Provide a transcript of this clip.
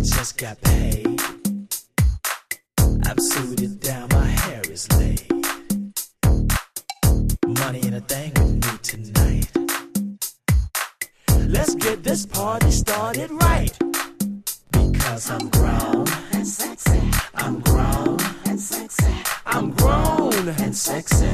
just got paid. I'm suited down, my hair is laid. Money ain't a thing with me tonight. Let's get this party started right. Because I'm grown and sexy. I'm grown and sexy. I'm grown and sexy.